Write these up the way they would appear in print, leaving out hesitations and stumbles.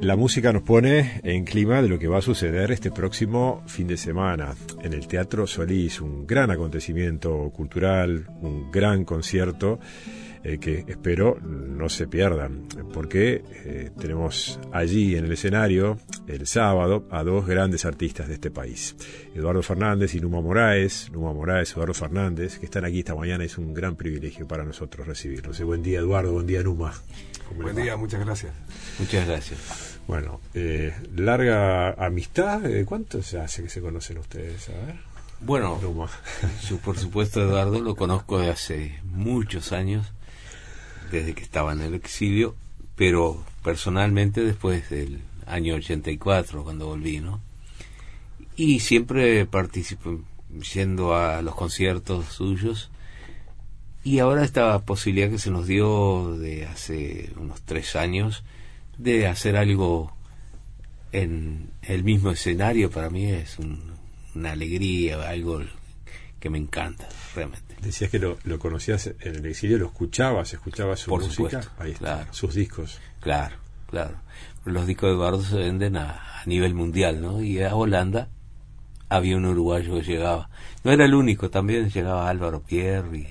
la música nos pone en clima de lo que va a suceder este próximo fin de semana en el Teatro Solís, un gran acontecimiento cultural, un gran concierto que espero no se pierdan, porque tenemos allí en el escenario el sábado a dos grandes artistas de este país, Eduardo Fernández y Numa Moraes, Eduardo Fernández, que están aquí esta mañana. Es un gran privilegio para nosotros recibirlos. Buen día, Eduardo, buen día, Numa. Buen día, muchas gracias. Muchas gracias. Bueno, larga amistad. ¿Cuánto se hace que se conocen ustedes? A ver. Bueno, yo por supuesto Eduardo lo conozco de hace muchos años, desde que estaba en el exilio, pero personalmente después del año 84, cuando volví, ¿no? Y siempre participo yendo a los conciertos suyos, y ahora esta posibilidad que se nos dio de hace unos 3 años de hacer algo en el mismo escenario, para mí es una alegría, algo que me encanta realmente. Decías que lo conocías en el exilio, lo escuchabas su por música. Supuesto, ahí está, claro. Sus discos. Claro. Los discos de Eduardo se venden a nivel mundial, ¿no? Y a Holanda había un uruguayo que llegaba. No era el único, también llegaba Álvaro Pierri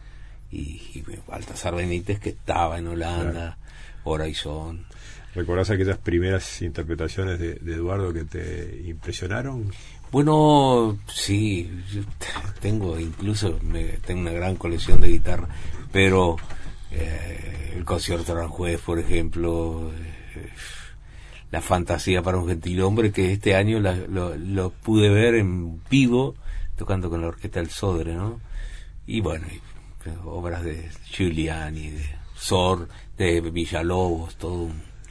y Baltasar Benítez, que estaba en Holanda, Horizon. ¿Recordás aquellas primeras interpretaciones de Eduardo que te impresionaron? Bueno, sí, yo tengo una gran colección de guitarra, pero el concierto Aranjuez, por ejemplo, la fantasía para un gentilhombre, que este año lo pude ver en vivo tocando con la orquesta del Sodre, ¿no? Y bueno, obras de Giuliani, de Sor, de Villalobos, todo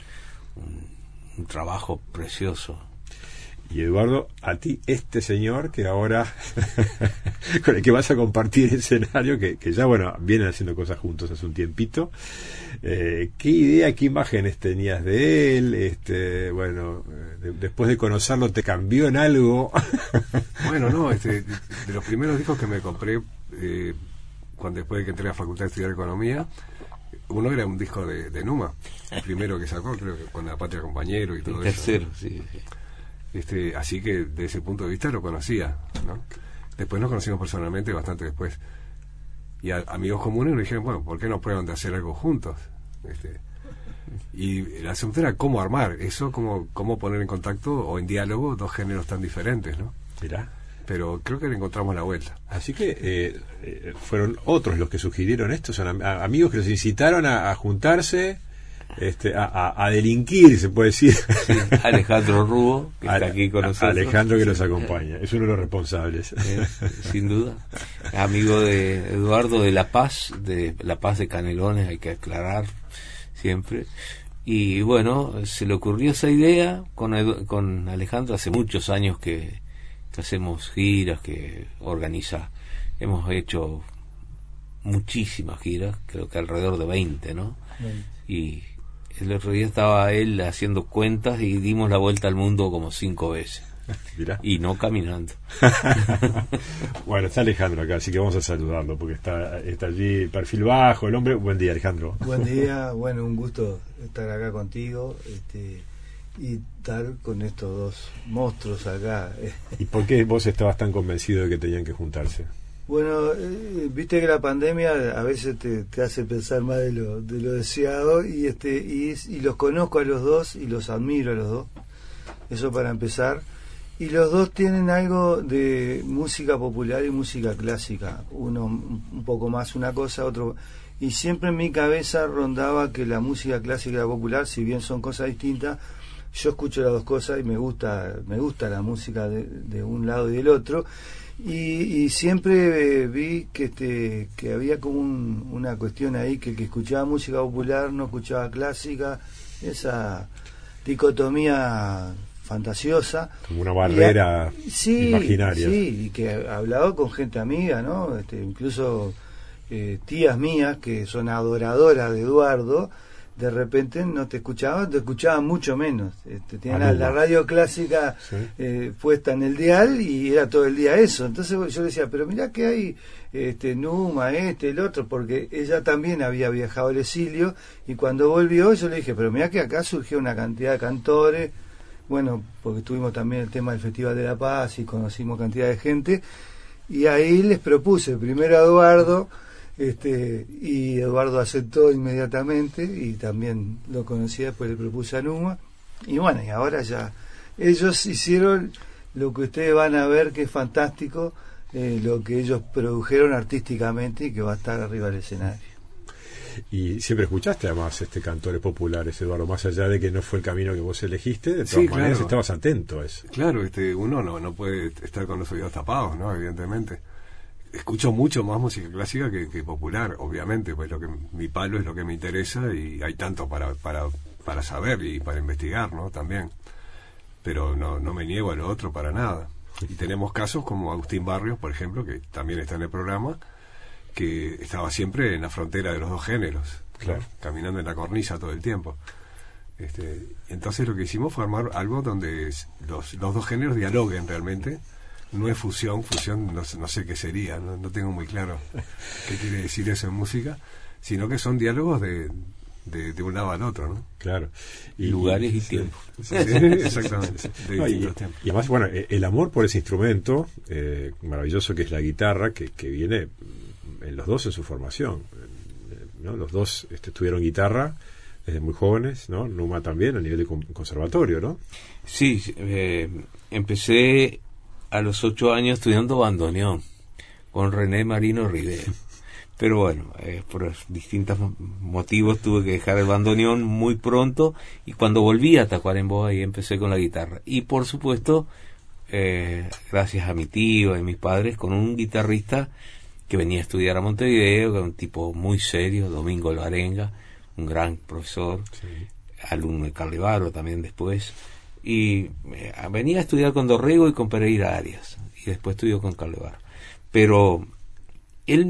un trabajo precioso. Y Eduardo, a ti este señor que ahora con el que vas a compartir escenario, que ya vienen haciendo cosas juntos hace un tiempito, ¿qué idea, qué imágenes tenías de él? Después de conocerlo, ¿te cambió en algo? Bueno, no, de los primeros discos que me compré después de que entré a la Facultad de Estudiar Economía, uno era un disco de Numa, el primero que sacó, creo que con La Patria Compañero y todo el tercero, eso. Sí. Así que desde ese punto de vista lo conocía, ¿no? Después nos conocimos personalmente bastante después, y amigos comunes nos dijeron, bueno, ¿por qué no prueban de hacer algo juntos? Y el asunto era cómo armar eso, cómo poner en contacto o en diálogo dos géneros tan diferentes, ¿no? Mirá. Pero creo que le encontramos la vuelta. Así que fueron otros los que sugirieron esto, son amigos que los incitaron a juntarse, a delinquir, se puede decir. Sí, Alejandro Rubo, que está aquí con nosotros. Alejandro, que nos acompaña, es uno de los responsables. Sin duda. Amigo de Eduardo de La Paz de Canelones, hay que aclarar siempre. Y bueno, se le ocurrió esa idea con Alejandro hace muchos años que hacemos giras, que organiza. Hemos hecho muchísimas giras, creo que alrededor de 20, ¿no? Y el otro día estaba él haciendo cuentas y dimos la vuelta al mundo como 5 veces. Mirá. Y no caminando. Bueno, está Alejandro acá, así que vamos a saludarlo, porque está allí, perfil bajo, el hombre. Buen día, Alejandro. Buen día, bueno, un gusto estar acá contigo y estar con estos dos monstruos acá. ¿Y por qué vos estabas tan convencido de que tenían que juntarse? Bueno, viste que la pandemia a veces te hace pensar más de lo deseado, y los conozco a los dos y los admiro a los dos, eso para empezar. Y los dos tienen algo de música popular y música clásica, uno un poco más una cosa, otro, y siempre en mi cabeza rondaba que la música clásica y la popular, si bien son cosas distintas, yo escucho las dos cosas y me gusta la música de un lado y del otro. Y siempre vi que había como una cuestión ahí, que el que escuchaba música popular no escuchaba clásica, esa dicotomía fantasiosa, como una barrera imaginaria. Sí, y que hablaba con gente amiga, ¿no? Incluso tías mías que son adoradoras de Eduardo, de repente no te escuchaban mucho menos. Tenían la radio clásica puesta en el dial y era todo el día eso. Entonces yo decía, pero mirá que hay Numa, el otro, porque ella también había viajado al exilio, y cuando volvió yo le dije, pero mirá que acá surgió una cantidad de cantores, bueno, porque tuvimos también el tema del Festival de la Paz y conocimos cantidad de gente, y ahí les propuse primero a Eduardo, y Eduardo aceptó inmediatamente, y también lo conocía, después le propuse a Numa, y bueno, y ahora ya ellos hicieron lo que ustedes van a ver, que es fantástico, lo que ellos produjeron artísticamente y que va a estar arriba del escenario. Y siempre escuchaste además cantores populares, Eduardo, más allá de que no fue el camino que vos elegiste, de todas maneras estabas atento a eso. Claro, uno no puede estar con los oídos tapados, ¿no? Evidentemente. Escucho mucho más música clásica que popular, obviamente, pues mi palo es lo que me interesa, y hay tanto para saber y para investigar, ¿no? También. Pero no me niego a lo otro para nada. Y tenemos casos como Agustín Barrios, por ejemplo, que también está en el programa, que estaba siempre en la frontera de los dos géneros, claro, ¿no? Caminando en la cornisa todo el tiempo. Entonces lo que hicimos fue armar algo donde los dos géneros dialoguen realmente. No es fusión, no sé qué sería, no tengo muy claro qué quiere decir eso en música, sino que son diálogos de un lado al otro, ¿no? Claro. Y lugares y tiempos. Sí, exactamente. Y además, bueno, el amor por ese instrumento maravilloso que es la guitarra, que viene en los dos en su formación, ¿no? Los dos estudiaron guitarra desde muy jóvenes, ¿no? Numa también a nivel de conservatorio, ¿no? Sí, empecé a los 8 años estudiando bandoneón con René Marino Rivera. Pero bueno, por distintos motivos tuve que dejar el bandoneón muy pronto, y cuando volví a Tacuarembó ahí empecé con la guitarra. Y por supuesto, gracias a mi tío y mis padres, con un guitarrista que venía a estudiar a Montevideo, que era un tipo muy serio, Domingo Larenga, un gran profesor, alumno de Carlevaro también después, y venía a estudiar con Dorrego y con Pereira Arias, y después estudió con Carlevaro. Pero él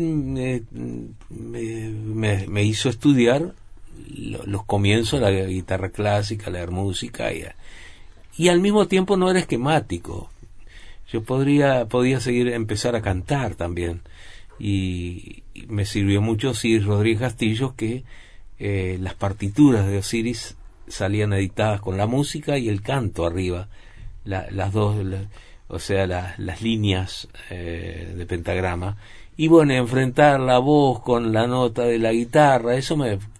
me hizo estudiar los comienzos de la guitarra clásica, leer música, y al mismo tiempo no era esquemático. Yo podía empezar a cantar también, y me sirvió mucho Osiris Rodríguez Castillo, que las partituras de Osiris salían editadas con la música y el canto arriba, las dos, o sea, las líneas de pentagrama. Y bueno, enfrentar la voz con la nota de la guitarra, eso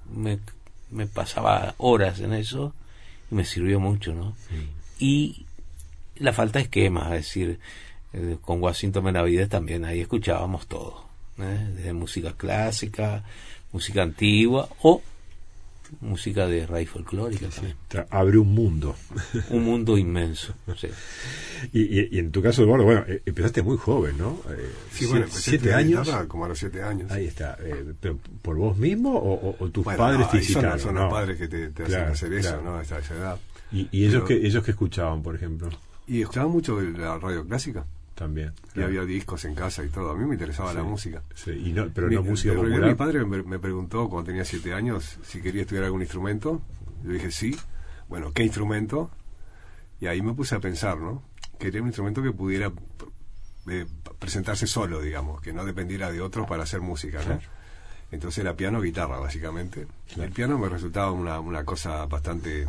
me pasaba horas en eso, y me sirvió mucho, ¿no? Y la falta de esquemas, es decir, con Washington Benavides también ahí escuchábamos todo, desde música clásica, música antigua o música de raíz folclórica. Abre un mundo. Un mundo inmenso. Sí. Y en tu caso, Eduardo, bueno, empezaste muy joven, ¿no? Sí, bueno, empecé 7 años. Como a los 7 años. Ahí está. ¿Pero por vos mismo o tus padres te incitaron? Son los padres que te hacen hacer eso, ¿no? A esa edad. ¿Y ellos que escuchaban, por ejemplo? Y escuchaban mucho la radio clásica. También. Y había discos en casa y todo. A mí me interesaba la música. Sí, pero no música popular. Mi padre me preguntó cuando tenía 7 años si quería estudiar algún instrumento. Yo dije sí. Bueno, ¿qué instrumento? Y ahí me puse a pensar, ¿no? Quería un instrumento que pudiera presentarse solo, digamos, que no dependiera de otros para hacer música, ¿no? Claro. Entonces era piano o guitarra, básicamente. Claro. El piano me resultaba una cosa bastante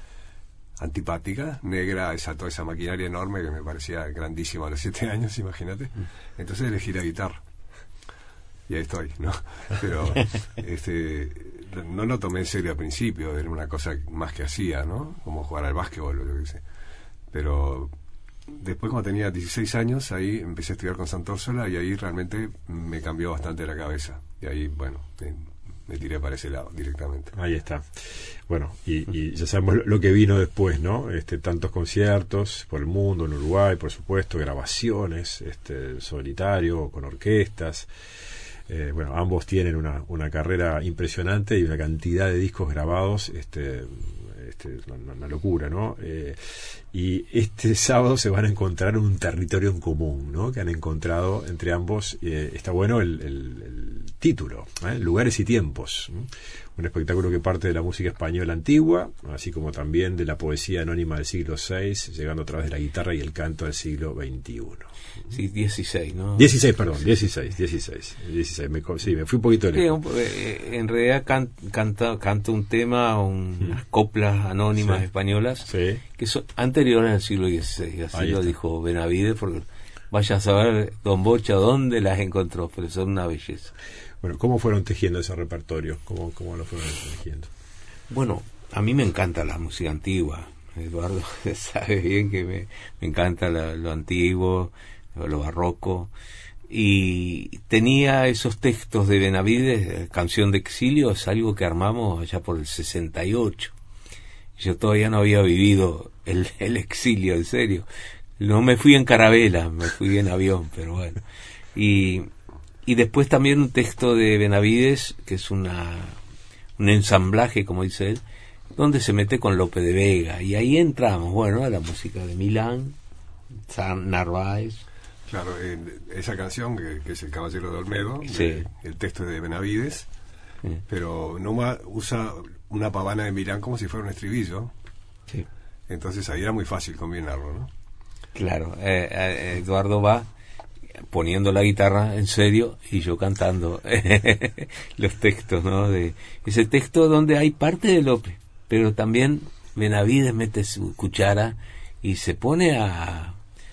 antipática, negra, toda esa maquinaria enorme que me parecía grandísima a los 7 años, imagínate. Entonces elegí la guitarra. Y ahí estoy, ¿no? Pero no lo tomé en serio al principio, era una cosa más que hacía, ¿no? Como jugar al básquetbol o lo que sé. Pero después, cuando tenía 16 años, ahí empecé a estudiar con Sant'Orsola, y ahí realmente me cambió bastante la cabeza. Y ahí, bueno, me tiré para ese lado directamente. Ahí está. Bueno, y ya sabemos lo que vino después, ¿no? Tantos conciertos por el mundo, en Uruguay, por supuesto, grabaciones, solitario, con orquestas. Bueno, ambos tienen una carrera impresionante y una cantidad de discos grabados, una locura, ¿no? Y este sábado se van a encontrar en un territorio en común, ¿no? Que han encontrado entre ambos. Está bueno el título, Lugares y Tiempos, un espectáculo que parte de la música española antigua, así como también de la poesía anónima del siglo VI, llegando a través de la guitarra y el canto del siglo XXI. Sí, 16, ¿no? 16, perdón, 16. Me fui un poquito lejos. En realidad canta un tema, unas coplas anónimas españolas que son anteriores al siglo XVI, así lo dijo Benavides, porque vaya a saber Don Bocha dónde las encontró, pero son una belleza. Bueno, ¿cómo fueron tejiendo ese repertorio? ¿Cómo lo fueron tejiendo? Bueno, a mí me encanta la música antigua. Eduardo sabe bien que me encanta lo antiguo, lo barroco. Y tenía esos textos de Benavides, Canción de Exilio, es algo que armamos allá por el 68. Yo todavía no había vivido el exilio, en serio. No me fui en carabela, me fui en avión, pero bueno. Y después también un texto de Benavides, que es un ensamblaje, como dice él, donde se mete con Lope de Vega. Y ahí entramos, bueno, a la música de Milán, Narváez. Claro, esa canción, que es El Caballero de Olmedo, el texto es de Benavides, pero Numa usa una pavana de Milán como si fuera un estribillo. Sí. Entonces ahí era muy fácil combinarlo, ¿no? Claro, Eduardo va poniendo la guitarra en serio y yo cantando los textos, ¿no? De ese texto donde hay parte de Lope, pero también Benavides mete su cuchara y se pone a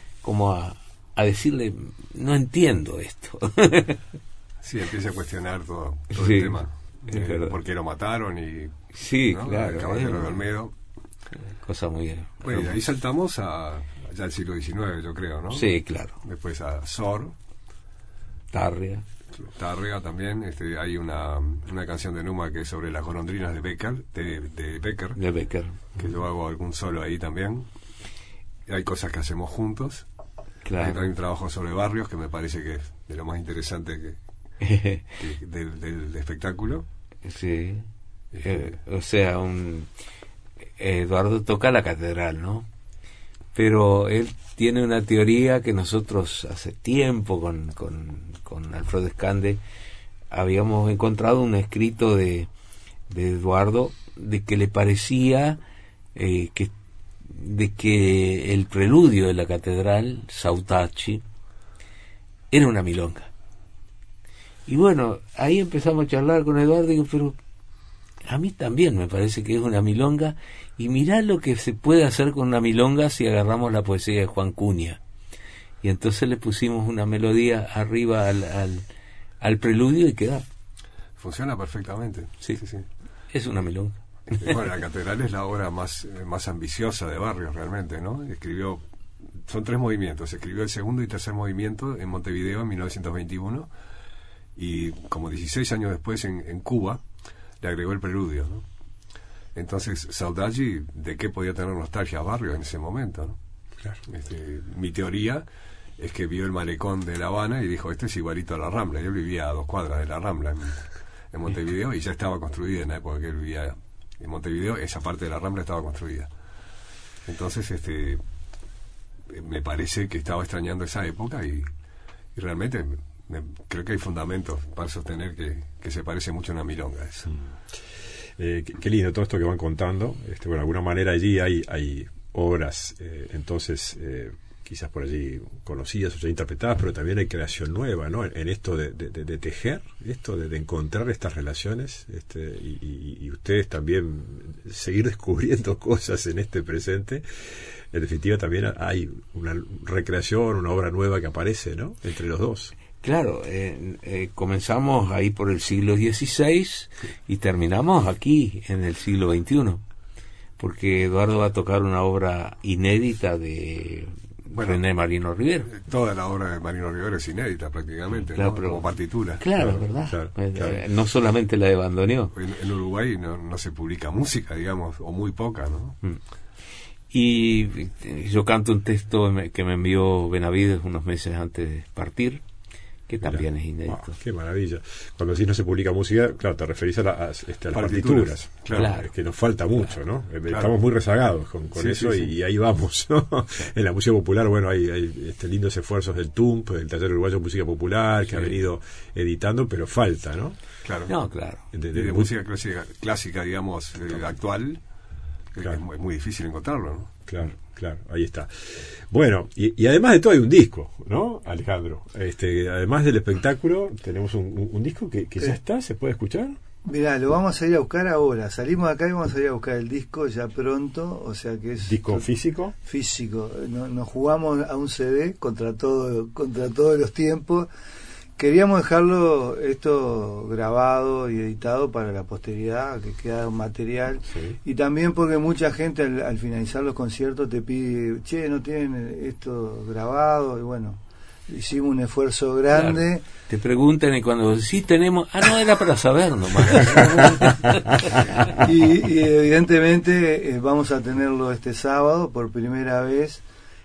decirle, no entiendo esto. Sí, empieza a cuestionar todo el tema, por qué lo mataron y ¿no? Claro, el Caballero de Olmedo, cosa muy bueno, y ahí saltamos ya al siglo XIX, yo creo, ¿no? Sí, claro. Después a Sor, Tárrega también. Hay una canción de Numa que es sobre las golondrinas de Becker, de Becker, que yo hago algún solo ahí también. Y hay cosas que hacemos juntos. Claro. Hay un trabajo sobre barrios que me parece que es de lo más interesante del espectáculo. Sí. O sea, Eduardo toca la catedral, ¿no? Pero él tiene una teoría que nosotros hace tiempo con Alfredo Escande habíamos encontrado un escrito de Eduardo de que le parecía que el preludio de la catedral, Sautachi, era una milonga. Y bueno, ahí empezamos a charlar con Eduardo y digo, pero a mí también me parece que es una milonga, y mirá lo que se puede hacer con una milonga si agarramos la poesía de Juan Cunha. Y entonces le pusimos una melodía arriba al preludio y queda. Funciona perfectamente. Sí. Es una milonga. Bueno, la catedral es la obra más ambiciosa de Barrios, realmente, ¿no? Son 3 movimientos. Escribió el segundo y tercer movimiento en Montevideo en 1921, y como 16 años después en Cuba le agregó el preludio, ¿no? Entonces, Saudade, ¿de qué podía tener nostalgia Barrios en ese momento, ¿no? Claro. Mi teoría es que vio el malecón de La Habana y dijo, este es igualito a la Rambla. Yo vivía a 2 cuadras de la Rambla en Montevideo, y ya estaba construida en la época que él vivía en Montevideo. Esa parte de la Rambla estaba construida. Entonces, me parece que estaba extrañando esa época, y realmente creo que hay fundamentos para sostener que se parece mucho a una milonga eso. Qué lindo todo esto que van contando. Bueno, de alguna manera allí hay obras, entonces quizás por allí conocidas o ya interpretadas, pero también hay creación nueva, ¿no? En esto de tejer, esto de encontrar estas relaciones, y ustedes también seguir descubriendo cosas en este presente. En definitiva, también hay una recreación, una obra nueva que aparece, ¿no? Entre los dos. Claro, comenzamos ahí por el siglo XVI y terminamos aquí en el siglo XXI, porque Eduardo va a tocar una obra inédita de René Marino Rivero. Toda la obra de Marino Rivero es inédita prácticamente, claro, ¿no? Pero, como partitura. Claro, ¿verdad? Claro. No solamente la de bandoneón. En Uruguay no se publica música, digamos, o muy poca, ¿no? Y yo canto un texto que me envió Benavides unos meses antes de partir, que también Mirá. es inédito. Qué maravilla. Cuando decís no se publica música, claro, te referís a las partituras. Claro. Es que nos falta mucho, ¿no? Claro. Estamos muy rezagados con Sí, eso sí, y ahí vamos, ¿no? En la música popular, bueno, hay lindos esfuerzos del TUMP, del Taller Uruguayo de Música Popular, que ha venido editando, pero falta, ¿no? Claro. No, claro. De música clásica, digamos, actual, Claro. es muy difícil encontrarlo, ¿no? Claro, ahí está. Bueno, y además de todo hay un disco, ¿no, Alejandro? Además del espectáculo, tenemos un disco que ya está, ¿se puede escuchar? Mirá, lo vamos a ir a buscar ahora. Salimos de acá y vamos a ir a buscar el disco ya pronto, o sea que es... ¿Disco físico? Físico. Nos jugamos a un CD contra todos los tiempos. Queríamos dejarlo esto grabado y editado para la posteridad, que queda un material. Sí. Y también porque mucha gente al finalizar los conciertos te pide, che, ¿no tienen esto grabado? Y bueno, hicimos un esfuerzo grande. Claro. Te preguntan y cuando sí tenemos... no, era para saber nomás. y evidentemente vamos a tenerlo este sábado por primera vez.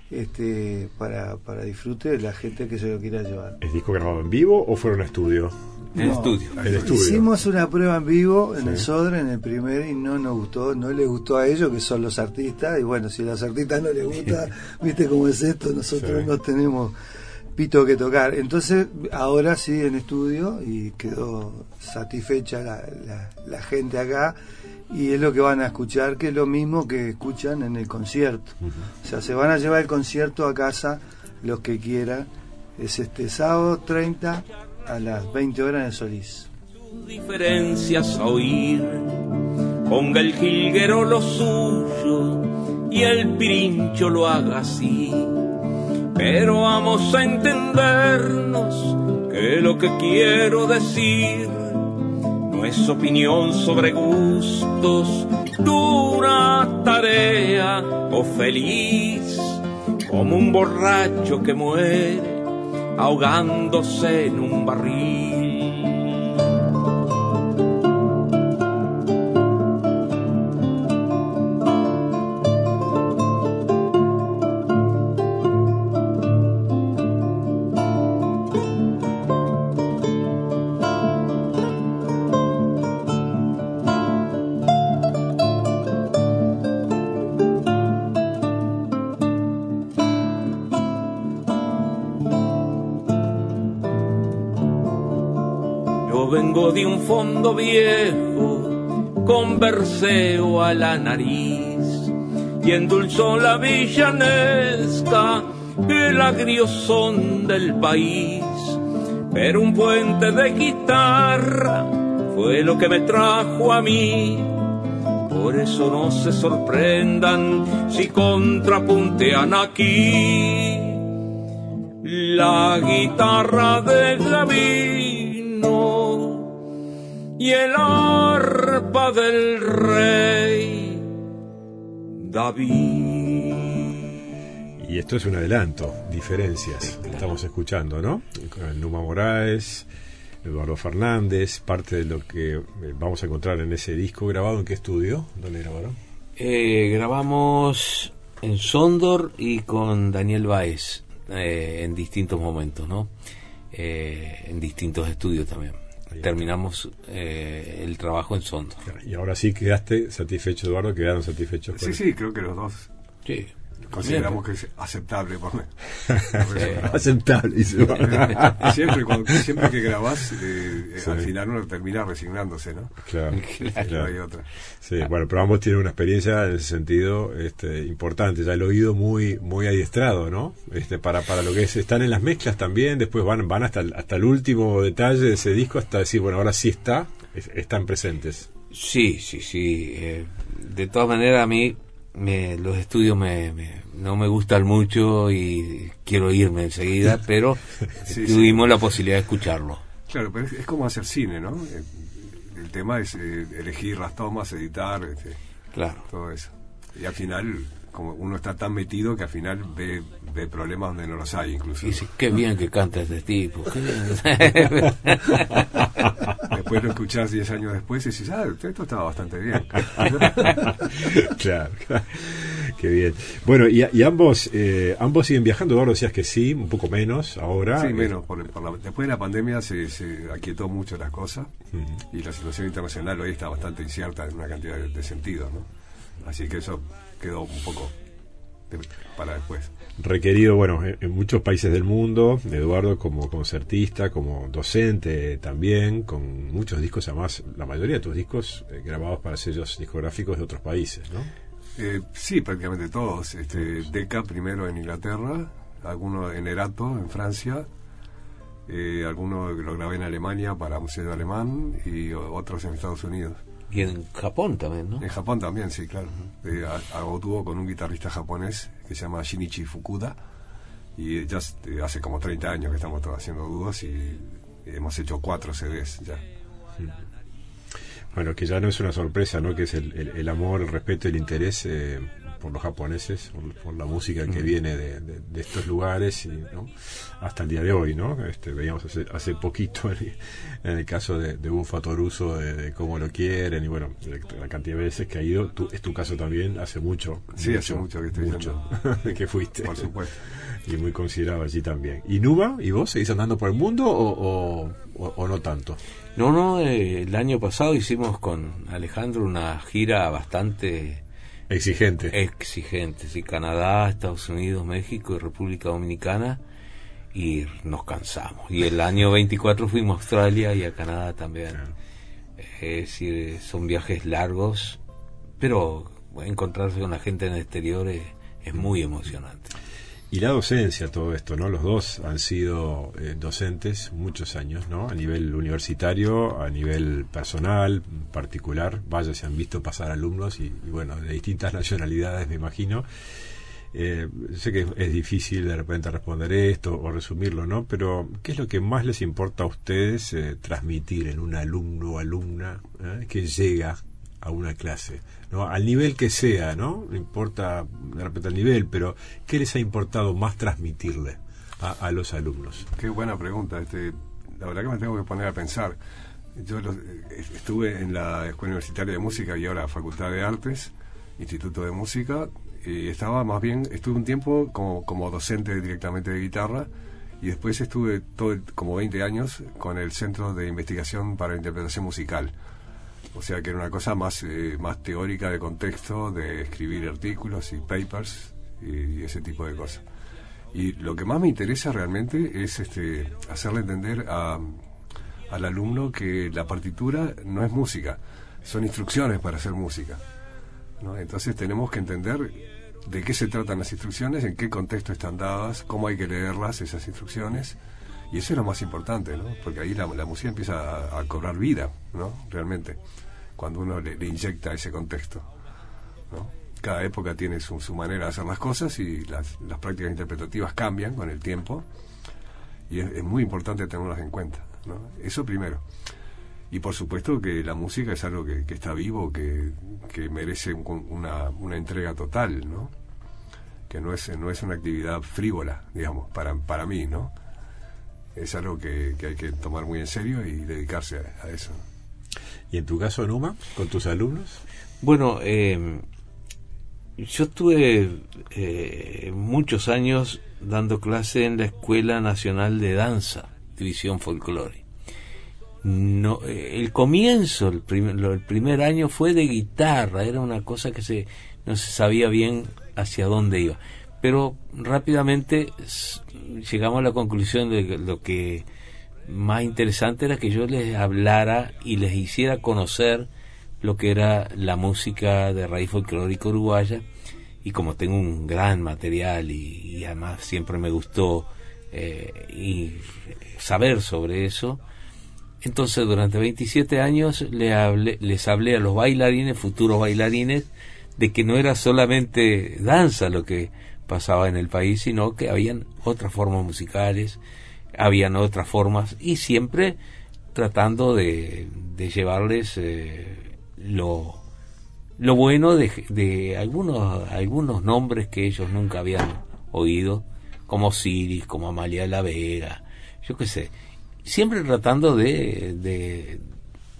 Para disfrute de la gente que se lo quiera llevar. ¿Es disco grabado en vivo o fueron a estudio? En estudio. En estudio. Hicimos una prueba en vivo en el Sodre, en el primer, y no nos gustó, no les gustó a ellos, que son los artistas, y bueno, si a los artistas no les gusta, viste cómo es esto, nosotros no tenemos pito que tocar. Entonces, ahora sí en estudio, y quedó satisfecha la gente acá, y es lo que van a escuchar, que es lo mismo que escuchan en el concierto. O sea, se van a llevar el concierto a casa los que quieran. Es este sábado 30 a las 20 horas en el Solís. Diferencias a oír, ponga el jilguero lo suyo y el pirincho lo haga así, pero vamos a entendernos que lo que quiero decir no es opinión sobre gustos, dura tarea o feliz, como un borracho que muere ahogándose en un barril. Vengo de un fondo viejo, con verseo a la nariz, y endulzó la villanesca, el agriozón del país. Pero un puente de guitarra fue lo que me trajo a mí. Por eso no se sorprendan si contrapuntean aquí. La guitarra de Gavino y el arpa del rey David. Y esto es un adelanto, diferencias que estamos escuchando, ¿no? Con Numa Moraes, Eduardo Fernández, parte de lo que vamos a encontrar en ese disco. ¿Grabado en qué estudio? ¿Dónde grabaron? Grabamos en Sondor y con Daniel Báez en distintos momentos, ¿no? En distintos estudios también. Terminamos el trabajo en Sondor. Y ahora sí quedaste satisfecho, Eduardo, quedaron satisfechos. Sí, creo que los dos Sí. consideramos que es aceptable por mí. Aceptable. Siempre que grabás, al final uno termina resignándose, ¿no? Claro. No hay otra. Sí, bueno, pero ambos tienen una experiencia en ese sentido importante, ya el oído muy adiestrado, ¿no? Para lo que es, están en las mezclas también, después van hasta el último detalle de ese disco, hasta decir, bueno, ahora sí están presentes. Sí. De todas maneras, a mí los estudios no me gustan mucho y quiero irme enseguida, pero tuvimos la posibilidad de escucharlo. Claro, pero es como hacer cine, ¿no? El tema es elegir las tomas, editar, claro, todo eso. Y al final, como uno está tan metido que al final ve problemas donde no los hay, incluso. Y dice, qué bien que canta este tipo. Qué bien. después lo escuchás 10 años después y decís, esto estaba bastante bien. Claro, qué bien. Bueno, y ambos siguen viajando. Eduardo, decías que sí, un poco menos ahora. Sí, menos. Después de la pandemia se aquietó mucho las cosas, y la situación internacional hoy está bastante incierta en una cantidad de sentidos, ¿no? Así que eso quedó un poco para después. Requerido, bueno, en muchos países del mundo, Eduardo como concertista, como docente también, con muchos discos, además la mayoría de tus discos grabados para sellos discográficos de otros países, ¿no? Sí, prácticamente todos. Decca primero en Inglaterra, algunos en Erato en Francia, algunos lo grabé en Alemania para un sello alemán y otros en Estados Unidos. Y en Japón también, ¿no? En Japón también, sí, claro. Hago dúo con un guitarrista japonés que se llama Shinichi Fukuda, y ya hace como 30 años que estamos todos haciendo dúos y hemos hecho 4 CDs ya. Bueno, que ya no es una sorpresa, ¿no? Que es el amor, el respeto y el interés por los japoneses, por la música que viene de estos lugares, y ¿no? Hasta el día de hoy, ¿no? Veíamos hace poquito en el caso de Bufa Toruso, de cómo lo quieren, y bueno, la cantidad de veces que ha ido. Es tu caso también, hace mucho. Sí, hace mucho que estoy yendo. Que fuiste. Por supuesto. Y muy considerado allí también. ¿Y Numa? ¿Y vos seguís andando por el mundo o no tanto? No, el año pasado hicimos con Alejandro una gira bastante exigente, sí, Canadá, Estados Unidos, México y República Dominicana, y nos cansamos. Y el año 24 fuimos a Australia y a Canadá también. Es decir, son viajes largos, pero encontrarse con la gente en el exterior es muy emocionante. Y la docencia, todo esto, ¿no? Los dos han sido docentes muchos años, ¿no? A nivel universitario, a nivel personal, particular. Vaya, se han visto pasar alumnos y bueno, de distintas nacionalidades, me imagino. Sé que es difícil de repente responder esto o resumirlo, ¿no? Pero, ¿qué es lo que más les importa a ustedes transmitir en un alumno o alumna que llega a una clase, ¿no? Al nivel que sea, ¿no? No importa de repente el nivel, pero ¿qué les ha importado más transmitirle a los alumnos? Qué buena pregunta. La verdad que me tengo que poner a pensar. Yo estuve en la Escuela Universitaria de Música y ahora Facultad de Artes, Instituto de Música, y estuve un tiempo como docente directamente de guitarra, y después estuve como 20 años con el Centro de Investigación para Interpretación Musical. O sea que era una cosa más teórica, de contexto, de escribir artículos y papers y ese tipo de cosas. Y lo que más me interesa realmente es hacerle entender al alumno que la partitura no es música, son instrucciones para hacer música, ¿no? Entonces tenemos que entender de qué se tratan las instrucciones, en qué contexto están dadas, cómo hay que leerlas, esas instrucciones. Y eso es lo más importante, ¿no? Porque ahí la música empieza a cobrar vida, ¿no? Realmente, cuando uno le inyecta ese contexto, ¿no? Cada época tiene su manera de hacer las cosas, y las prácticas interpretativas cambian con el tiempo, y es muy importante tenerlas en cuenta, ¿no? Eso primero. Y por supuesto que la música es algo que está vivo, que merece una entrega total, ¿no? Que no es una actividad frívola, digamos, para mí, ¿no? Es algo que hay que tomar muy en serio y dedicarse a eso. ¿Y en tu caso, Numa, con tus alumnos? Bueno, yo estuve muchos años dando clase en la Escuela Nacional de Danza, División Folclore. No, el comienzo, el primer año fue de guitarra, era una cosa que no se sabía bien hacia dónde iba. Pero rápidamente llegamos a la conclusión de que lo que más interesante era que yo les hablara y les hiciera conocer lo que era la música de raíz folclórica uruguaya. Y como tengo un gran material y además siempre me gustó y saber sobre eso, entonces durante 27 años les hablé a los bailarines, futuros bailarines, de que no era solamente danza lo que pasaba en el país, sino que habían otras formas musicales, habían otras formas, y siempre tratando de llevarles lo bueno de algunos nombres que ellos nunca habían oído, como Siris, como Amalia la Vega, yo qué sé, siempre tratando de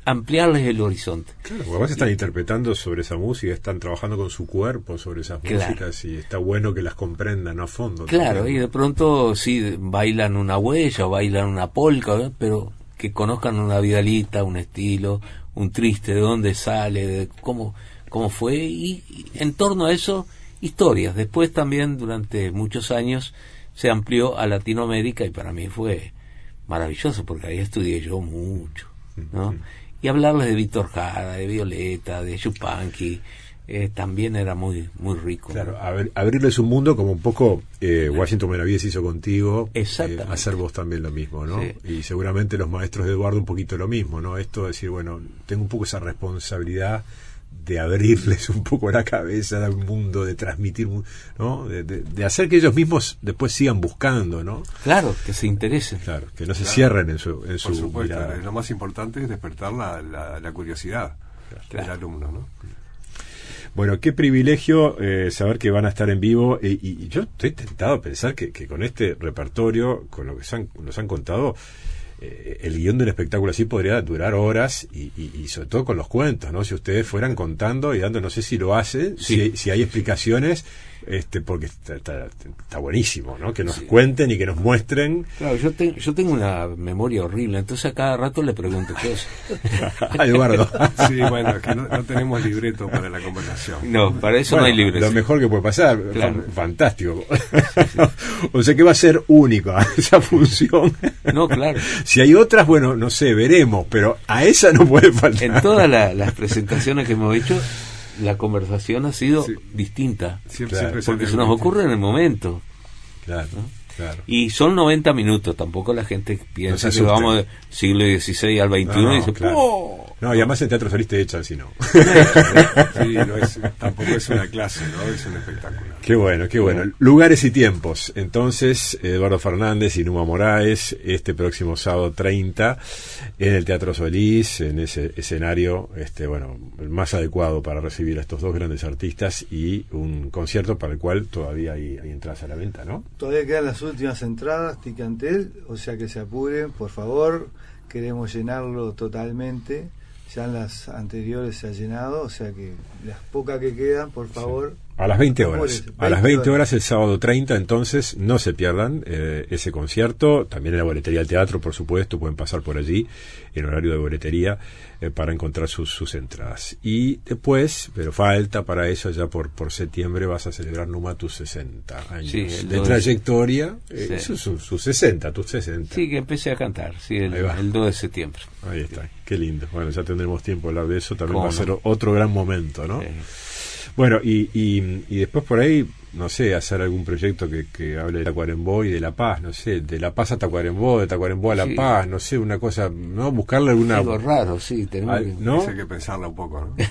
ampliarles el horizonte. Claro, porque además están interpretando sobre esa música, están trabajando con su cuerpo sobre esas músicas, y está bueno que las comprendan a fondo. Claro, también. y de pronto sí bailan una huella o bailan una polka, ¿verdad? Pero que conozcan una vidalita, un estilo, un triste, de dónde sale, de cómo fue, y en torno a eso historias. Después también durante muchos años se amplió a Latinoamérica, y para mí fue maravilloso porque ahí estudié yo mucho, ¿no? Y hablarles de Víctor Jara, de Violeta, de Yupanqui, también era muy muy rico. Claro, ¿no? abrirles un mundo como un poco Washington Benavides hizo contigo, hacer vos también lo mismo, ¿no? Sí. Y seguramente los maestros de Eduardo un poquito lo mismo, ¿no? Esto de decir, bueno, tengo un poco esa responsabilidad de abrirles un poco la cabeza al mundo, de transmitir, ¿no? De hacer que ellos mismos después sigan buscando, ¿no? Claro, que se interesen. Claro, que no se cierren en su Por supuesto, mirada. lo más importante es despertar la curiosidad del alumno, ¿no? Bueno, qué privilegio saber que van a estar en vivo, y yo estoy tentado a pensar que con este repertorio, con lo que nos han contado, el guión de un espectáculo así podría durar horas, y sobre todo con los cuentos, ¿no? Si ustedes fueran contando y dando, no sé si lo hacen, sí. si hay explicaciones, porque está buenísimo, ¿no? Que nos cuenten y que nos muestren. Claro, yo tengo una memoria horrible, entonces a cada rato le pregunto cosas. Eduardo. Sí, bueno, es que no tenemos libreto para la conversación. No, para eso Bueno, no hay libreto. Lo mejor que puede pasar, Claro. fantástico. O sea que va a ser única esa función. No, claro. Si hay otras, bueno, no sé, veremos, pero a esa no puede faltar. En todas las presentaciones que hemos hecho, la conversación ha sido distinta, Siempre Claro, porque se nos ocurre en el momento. Claro, ¿no? claro. Y son 90 minutos, tampoco la gente piensa No se que asusten. vamos del siglo XVI al XXI y dice, claro. ¡oh! No, y además en teatro solís te echan, si no. Sí, tampoco es una clase, ¿no? Es un espectáculo. Qué bueno, qué bueno. Lugares y tiempos. Entonces, Eduardo Fernández y Numa Moraes, este próximo sábado 30, en el Teatro Solís, en ese escenario, el más adecuado para recibir a estos dos grandes artistas, y un concierto para el cual todavía hay entradas a la venta, ¿no? Todavía quedan las últimas entradas, Ticantel, o sea que se apuren, por favor, queremos llenarlo totalmente. Ya en las anteriores se ha llenado, o sea que las pocas que quedan, por favor. A las 20 horas. Apúrense, A las 20 horas el sábado 30, entonces no se pierdan ese concierto. También en la boletería del teatro, por supuesto, pueden pasar por allí en horario de boletería para encontrar sus entradas. Y después, pero falta para eso, ya por septiembre vas a celebrar, Numa, tus 60 años de trayectoria. Sí. Eso es sus 60, tus 60. Sí, que empecé a cantar, sí, el 2 de septiembre. Ahí está, qué lindo. Bueno, ya tendremos tiempo de hablar de eso, también va a ¿Cómo ser no? otro gran momento, ¿no? Bueno, y después por ahí, no sé, hacer algún proyecto que hable de Tacuarembó y de La Paz, no sé, de La Paz a Tacuarembó, de Tacuarembó a La Paz, no sé, una cosa, ¿no? Buscarle alguna... Algo raro, sí, tenemos que... ¿no? Hay que pensarla un poco, ¿no?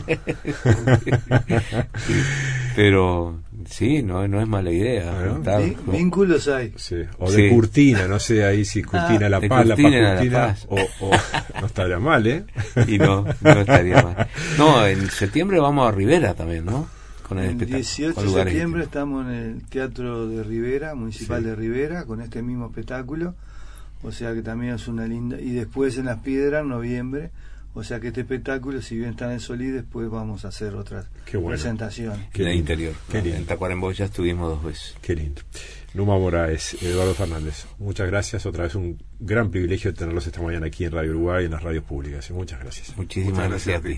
Sí. Pero sí, no es mala idea. ¿No? Vínculos hay. Sí. O de Curtina, no sé, ahí si Curtina La Paz, La Paz Curtina, o no estaría mal, ¿eh? Y no estaría mal. No, en septiembre vamos a Rivera también, ¿no? Con el El 18 de septiembre estamos en el Teatro de Rivera, Municipal de Rivera, con este mismo espectáculo, o sea que también es una linda, y después en Las Piedras, en noviembre, o sea que este espectáculo, si bien está en Solís, después vamos a hacer otras presentaciones. En el interior, Qué lindo. En Tacuarembó ya estuvimos 2 veces. Qué lindo. Numa Moraes, Eduardo Fernández, muchas gracias, otra vez un gran privilegio tenerlos esta mañana aquí en Radio Uruguay, en las radios públicas. Muchas gracias. Muchísimas gracias a ti.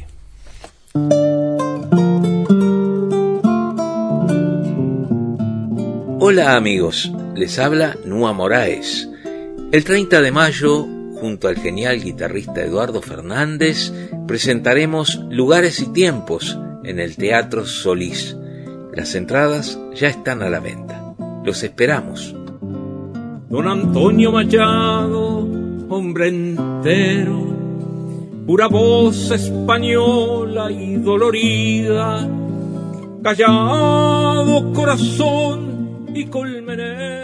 Hola amigos, les habla Numa Moraes. El 30 de mayo, junto al genial guitarrista Eduardo Fernández, presentaremos Lugares y Tiempos en el Teatro Solís. Las entradas ya están a la venta. Los esperamos. Don Antonio Machado, hombre entero, pura voz española y dolorida, callado corazón y colmenero.